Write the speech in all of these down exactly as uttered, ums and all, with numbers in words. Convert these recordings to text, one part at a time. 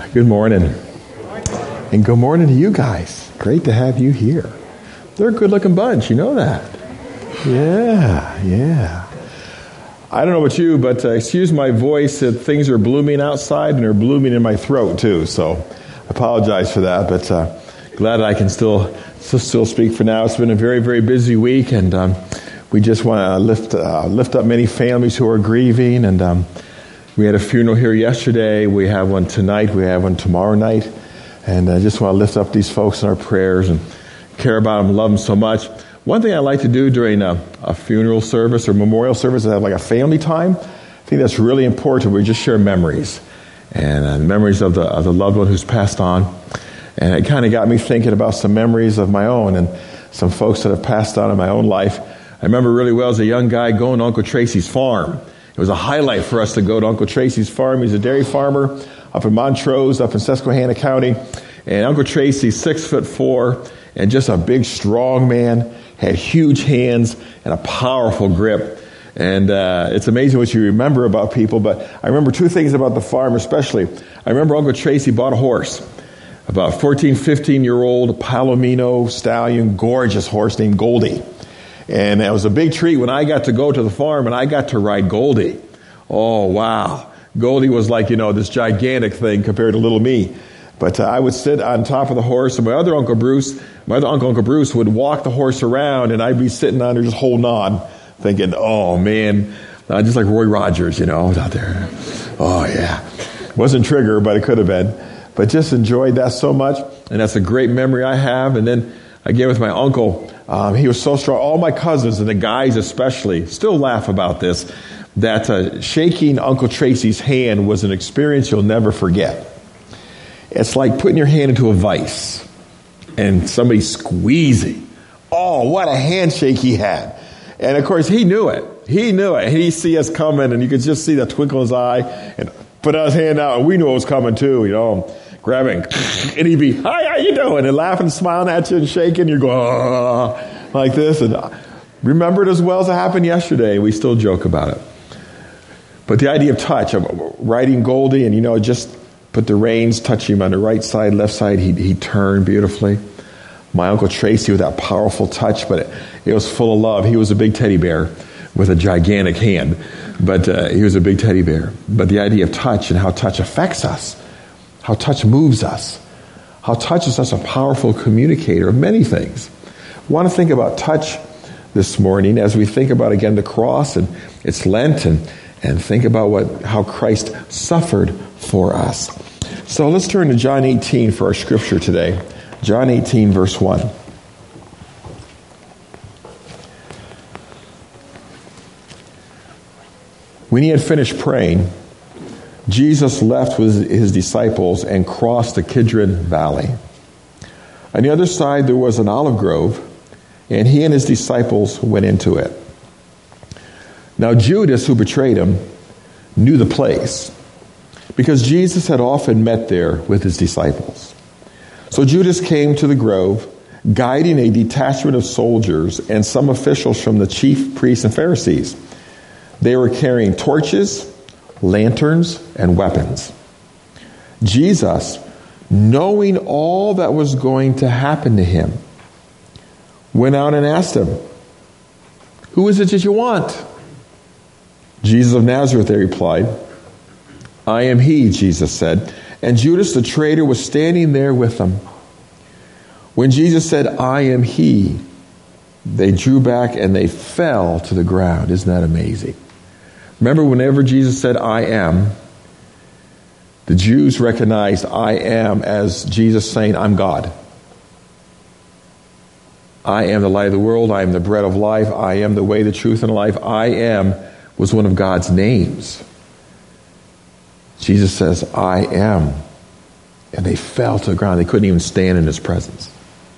Good morning. And good morning to you guys. Great to have you here. They're a good-looking bunch, you know that. Yeah, yeah. I don't know about you, but uh, excuse my voice. Uh, things are blooming outside and they're blooming in my throat too, so I apologize for that, but uh, glad I can still, still still speak for now. It's been a very, very busy week, and um, we just want to lift uh, lift up many families who are grieving, and um, we had a funeral here yesterday. We have one tonight. We have one tomorrow night. And I just want to lift up these folks in our prayers and care about them, love them so much. One thing I like to do during a, a funeral service or memorial service is have like a family time. I think that's really important. We just share memories and uh, memories of the, of the loved one who's passed on. And it kind of got me thinking about some memories of my own and some folks that have passed on in my own life. I remember really well as a young guy going to Uncle Tracy's farm. It was a highlight for us to go to Uncle Tracy's farm. He's a dairy farmer up in Montrose, up in Susquehanna County. And Uncle Tracy, six foot four, and just a big, strong man, had huge hands and a powerful grip. And uh, it's amazing what you remember about people. But I remember two things about the farm especially. I remember Uncle Tracy bought a horse, about fourteen, fifteen-year-old Palomino stallion, gorgeous horse named Goldie. And it was a big treat when I got to go to the farm and I got to ride Goldie. Oh, wow. Goldie was like, you know, this gigantic thing compared to little me. But uh, I would sit on top of the horse, and my other Uncle Bruce, my other Uncle, Uncle Bruce would walk the horse around, and I'd be sitting on there just holding on, thinking, oh, man, uh, just like Roy Rogers, you know, out there. Oh, yeah. Wasn't Trigger, but it could have been. But just enjoyed that so much, and that's a great memory I have. And then, again, with my uncle, um, he was so strong. All my cousins, and the guys especially, still laugh about this, that uh, shaking Uncle Tracy's hand was an experience you'll never forget. It's like putting your hand into a vice and somebody squeezing. Oh, what a handshake he had. And of course, he knew it. He knew it. He'd see us coming, and you could just see the twinkle in his eye, and put his hand out, and we knew it was coming too, you know, grabbing. And he'd be, hi, how you doing? And laughing, smiling at you and shaking. You're going, oh, like this. And remember it as well as it happened yesterday. We still joke about it. But the idea of touch, of riding Goldie, and, you know, just put the reins, touch him on the right side, left side, he'd, he'd turn beautifully. My Uncle Tracy with that powerful touch, but it, it was full of love. He was a big teddy bear with a gigantic hand, but uh, he was a big teddy bear. But the idea of touch and how touch affects us, how touch moves us, how touch is such a powerful communicator of many things. I want to think about touch this morning as we think about, again, the cross, and it's Lent, and, and think about what how Christ suffered for us. So let's turn to John eighteen for our scripture today. John eighteen, verse one. When he had finished praying, Jesus left with his disciples and crossed the Kidron Valley. On the other side there was an olive grove, and he and his disciples went into it. Now Judas, who betrayed him, knew the place, because Jesus had often met there with his disciples. So Judas came to the grove, guiding a detachment of soldiers and some officials from the chief priests and Pharisees. They were carrying torches, lanterns, and weapons. Jesus, knowing all that was going to happen to him, went out and asked him, "Who is it that you want?" "Jesus of Nazareth," they replied. "I am he," Jesus said. And Judas the traitor was standing there with them. When Jesus said, "I am he," they drew back and they fell to the ground. Isn't that amazing? Remember, whenever Jesus said, "I am," the Jews recognized "I am" as Jesus saying, "I'm God. I am the light of the world. I am the bread of life. I am the way, the truth, and the life." I am was one of God's names. Jesus says, "I am." And they fell to the ground. They couldn't even stand in his presence.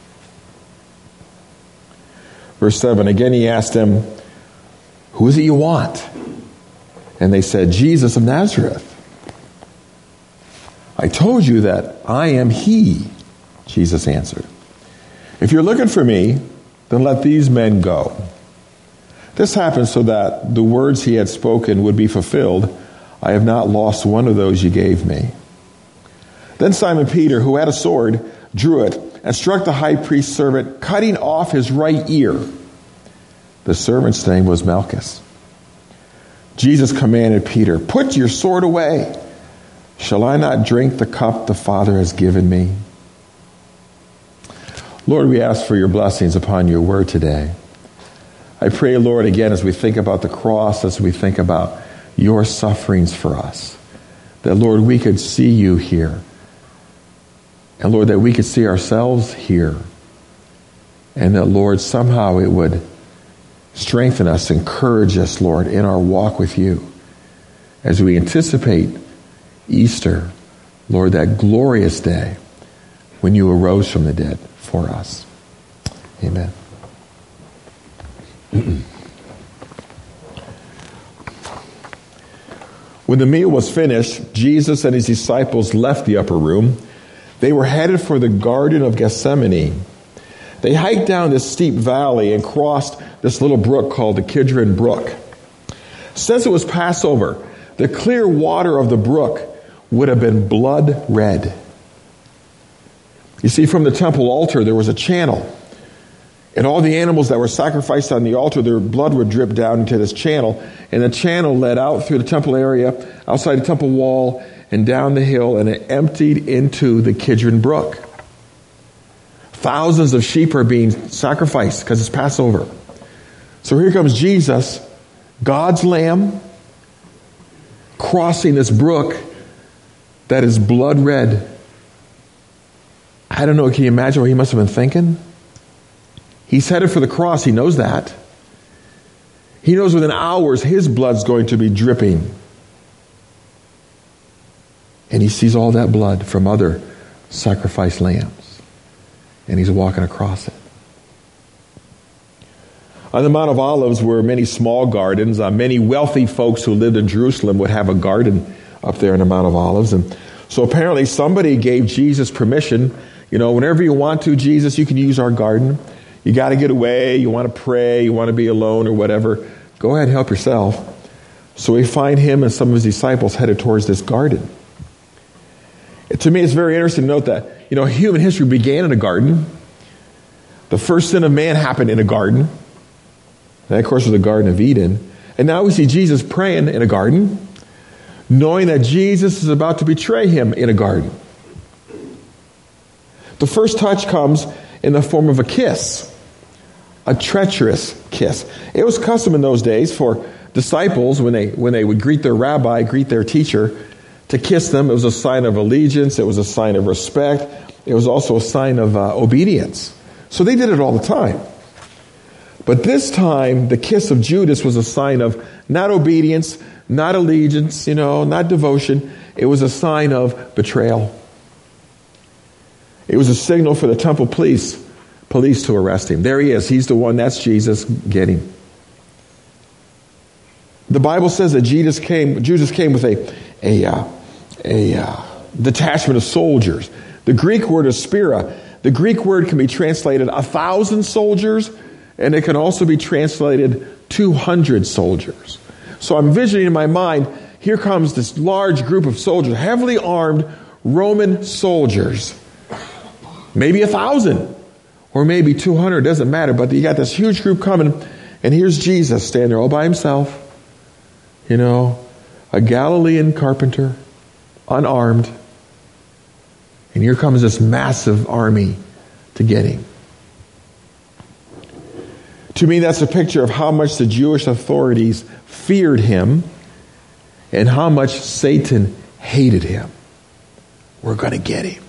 Verse seven, again he asked them, "Who is it you want?" And they said, "Jesus of Nazareth." "I told you that I am he," Jesus answered. "If you're looking for me, then let these men go." This happened so that the words he had spoken would be fulfilled. "I have not lost one of those you gave me." Then Simon Peter, who had a sword, drew it and struck the high priest's servant, cutting off his right ear. The servant's name was Malchus. Jesus commanded Peter, "Put your sword away. Shall I not drink the cup the Father has given me?" Lord, we ask for your blessings upon your word today. I pray, Lord, again, as we think about the cross, as we think about your sufferings for us, that, Lord, we could see you here. And, Lord, that we could see ourselves here. And that, Lord, somehow it would strengthen us, encourage us, Lord, in our walk with you. As we anticipate Easter, Lord, that glorious day when you arose from the dead for us. Amen. When the meal was finished, Jesus and his disciples left the upper room. They were headed for the Garden of Gethsemane. They hiked down this steep valley and crossed this little brook called the Kidron Brook. Since it was Passover, the clear water of the brook would have been blood red. You see, from the temple altar, there was a channel. And all the animals that were sacrificed on the altar, their blood would drip down into this channel. And the channel led out through the temple area, outside the temple wall, and down the hill, and it emptied into the Kidron Brook. Thousands of sheep are being sacrificed because it's Passover. So here comes Jesus, God's Lamb, crossing this brook that is blood red. I don't know, can you imagine what he must have been thinking? He's headed for the cross, he knows that. He knows within hours his blood's going to be dripping. And he sees all that blood from other sacrificed lambs. And he's walking across it. On the Mount of Olives were many small gardens. Uh, many wealthy folks who lived in Jerusalem would have a garden up there on the Mount of Olives. And so apparently somebody gave Jesus permission. You know, whenever you want to, Jesus, you can use our garden. You got to get away. You want to pray. You want to be alone or whatever. Go ahead and help yourself. So we find him and some of his disciples headed towards this garden. To me, it's very interesting to note that, you know, human history began in a garden. The first sin of man happened in a garden. That, of course, was the Garden of Eden. And now we see Jesus praying in a garden, knowing that Jesus is about to betray him in a garden. The first touch comes in the form of a kiss, a treacherous kiss. It was custom in those days for disciples, when they when they would greet their rabbi, greet their teacher, to kiss them. It was a sign of allegiance. It was a sign of respect. It was also a sign of uh, obedience. So they did it all the time. But this time, the kiss of Judas was a sign of not obedience, not allegiance, you know, not devotion. It was a sign of betrayal. It was a signal for the temple police, police to arrest him. There he is. He's the one. That's Jesus. Get him. The Bible says that Jesus came. Judas came with a a uh, a uh, detachment of soldiers. The Greek word is spira. The Greek word can be translated a thousand soldiers, and it can also be translated two hundred soldiers. So I'm envisioning in my mind, here comes this large group of soldiers, heavily armed Roman soldiers. Maybe a thousand, or maybe two hundred, doesn't matter. But you got this huge group coming, and here's Jesus standing there all by himself. You know, a Galilean carpenter, unarmed. And here comes this massive army to get him. To me, that's a picture of how much the Jewish authorities feared him and how much Satan hated him. We're going to get him.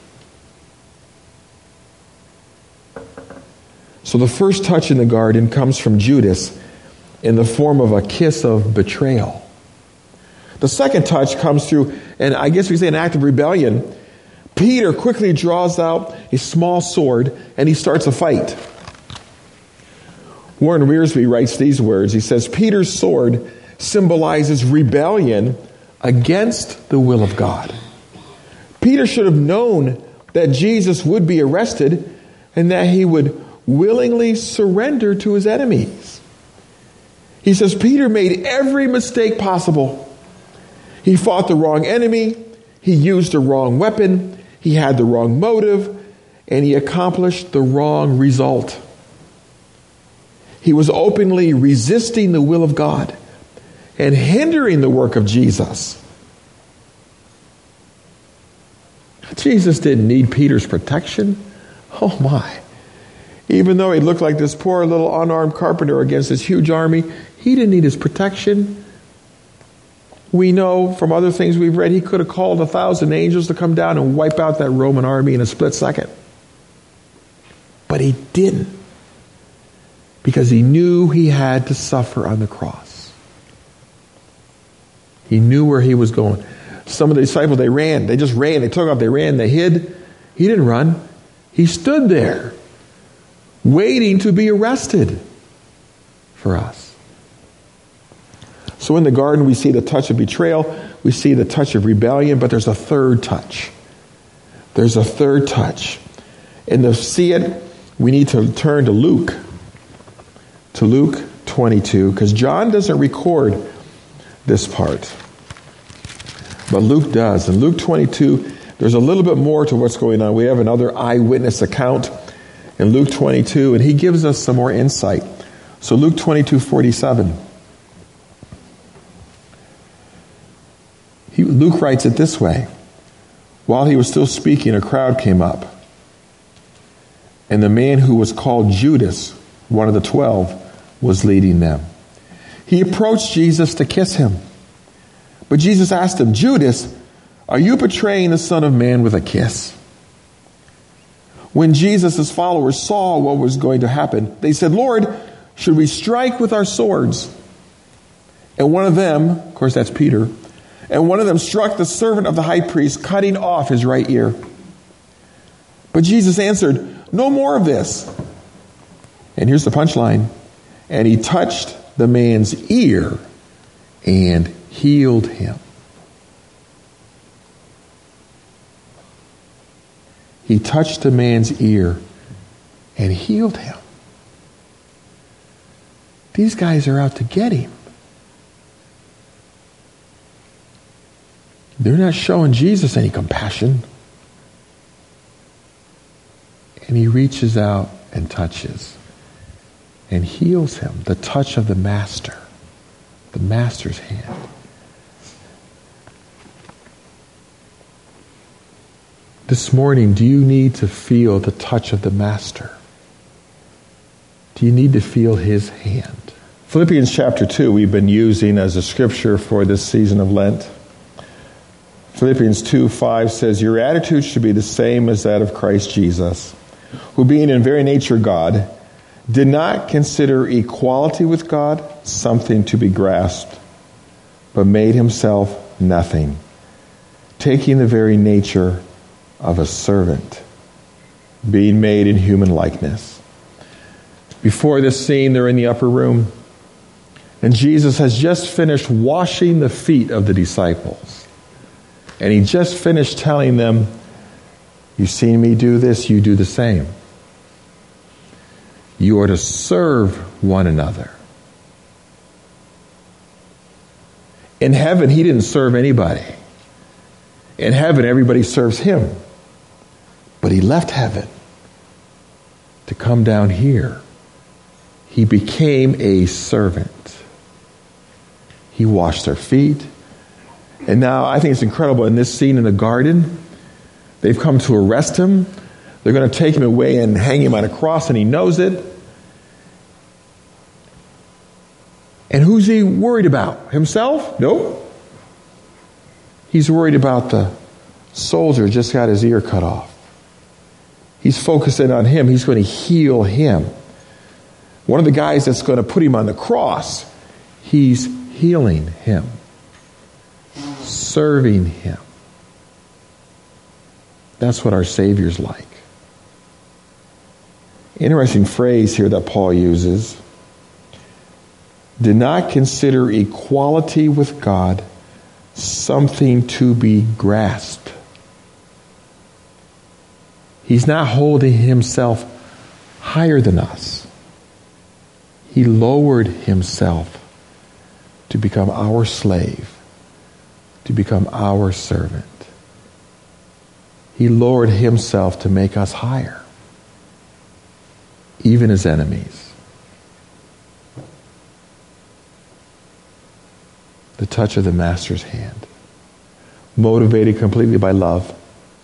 So the first touch in the garden comes from Judas in the form of a kiss of betrayal. The second touch comes through, and I guess we say an act of rebellion. Peter quickly draws out a small sword and he starts a fight. Warren Wiersbe writes these words. He says, Peter's sword symbolizes rebellion against the will of God. Peter should have known that Jesus would be arrested and that he would willingly surrender to his enemies. He says Peter made every mistake possible. He fought the wrong enemy. He used the wrong weapon. He had the wrong motive, and he accomplished the wrong result. He was openly resisting the will of God and hindering the work of Jesus. Jesus didn't need Peter's protection. Oh my. Even though he looked like this poor little unarmed carpenter against this huge army, he didn't need his protection. We know from other things we've read, he could have called a thousand angels to come down and wipe out that Roman army in a split second. But he didn't, because he knew he had to suffer on the cross. He knew where he was going. Some of the disciples, they ran. They just ran. They took off. They ran. They hid. He didn't run. He stood there, waiting to be arrested for us. So in the garden, we see the touch of betrayal. We see the touch of rebellion, but there's a third touch. There's a third touch. And to see it, we need to turn to Luke. To Luke twenty-two, because John doesn't record this part. But Luke does. In Luke twenty-two, there's a little bit more to what's going on. We have another eyewitness account in Luke twenty-two, and he gives us some more insight. So Luke twenty-two forty-seven. He, Luke writes it this way. While he was still speaking, a crowd came up. And the man who was called Judas, one of the twelve, was leading them. He approached Jesus to kiss him. But Jesus asked him, Judas, are you betraying the Son of Man with a kiss? When Jesus' followers saw what was going to happen, they said, Lord, should we strike with our swords? And one of them, of course that's Peter, and one of them struck the servant of the high priest, cutting off his right ear. But Jesus answered, no more of this. And here's the punchline. And he touched the man's ear and healed him. He touched the man's ear and healed him. These guys are out to get him. They're not showing Jesus any compassion. And he reaches out and touches and heals him. The touch of the master. The master's hand. This morning, do you need to feel the touch of the master? Do you need to feel his hand? Philippians chapter two we've been using as a scripture for this season of Lent. Philippians two five says, your attitude should be the same as that of Christ Jesus, who being in very nature God, did not consider equality with God something to be grasped, but made himself nothing, taking the very nature of a servant, being made in human likeness. Before this scene, they're in the upper room, and Jesus has just finished washing the feet of the disciples. And he just finished telling them, you've seen me do this, you do the same. You are to serve one another. In heaven, he didn't serve anybody. In heaven, everybody serves him. But he left heaven to come down here. He became a servant. He washed their feet. And now I think it's incredible in this scene in the garden, they've come to arrest him. They're going to take him away and hang him on a cross, and he knows it. And who's he worried about? Himself? Nope. He's worried about the soldier who just got his ear cut off. He's focusing on him. He's going to heal him. One of the guys that's going to put him on the cross, he's healing him. Serving him. That's what our Savior's like. Interesting phrase here that Paul uses. Did not consider equality with God something to be grasped. He's not holding himself higher than us. He lowered himself to become our slave, to become our servant. He lowered himself to make us higher, even as enemies. The touch of the Master's hand, motivated completely by love,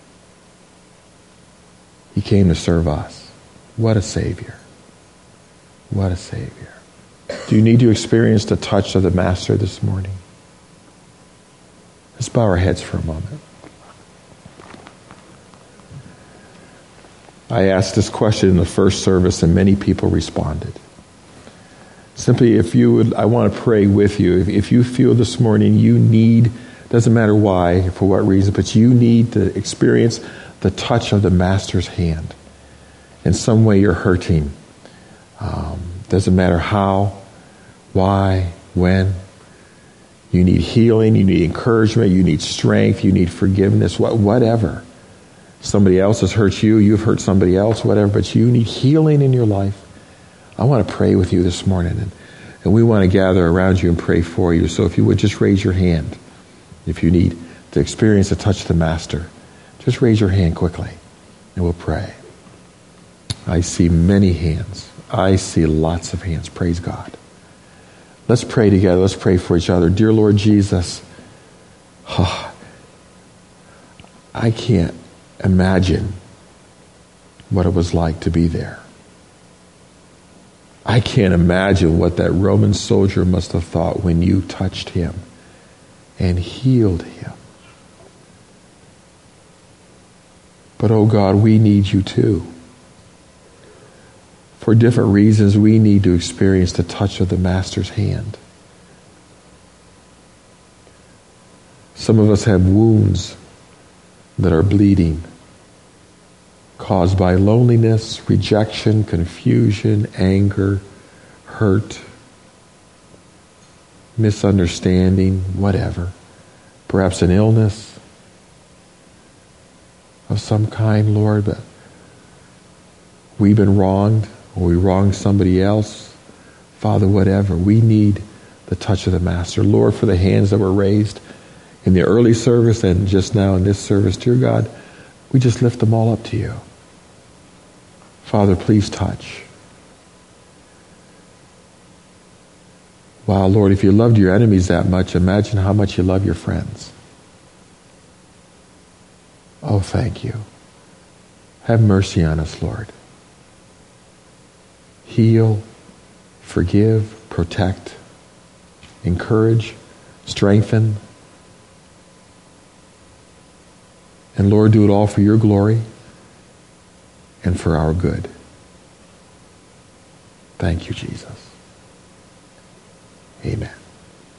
he came to serve us. What a Savior. What a Savior. Do you need to experience the touch of the Master this morning? Let's bow our heads for a moment. I asked this question in the first service and many people responded. Simply, if you would, I want to pray with you. If, if you feel this morning you need, doesn't matter why, for what reason, but you need to experience the touch of the Master's hand. In some way you're hurting. Um, doesn't matter how, why, when. You need healing, you need encouragement, you need strength, you need forgiveness, what, whatever. Somebody else has hurt you, you've hurt somebody else, whatever, but you need healing in your life. I want to pray with you this morning, and, and we want to gather around you and pray for you. So if you would just raise your hand, if you need to experience the touch of the Master, just raise your hand quickly, and we'll pray. I see many hands. I see lots of hands. Praise God. Let's pray together. Let's pray for each other. Dear Lord Jesus, oh, I can't imagine what it was like to be there. I can't imagine what that Roman soldier must have thought when you touched him and healed him. But oh God, we need you too. For different reasons, we need to experience the touch of the Master's hand. Some of us have wounds that are bleeding, caused by loneliness, rejection, confusion, anger, hurt, misunderstanding, whatever. Perhaps an illness of some kind, Lord, but we've been wronged, or we wronged somebody else. Father, whatever. We need the touch of the Master. Lord, for the hands that were raised in the early service and just now in this service, dear God, we just lift them all up to you. Father, please touch. Wow, Lord, if you loved your enemies that much, imagine how much you love your friends. Oh, thank you. Have mercy on us, Lord. Heal, forgive, protect, encourage, strengthen. And Lord, do it all for your glory and for our good. Thank you, Jesus.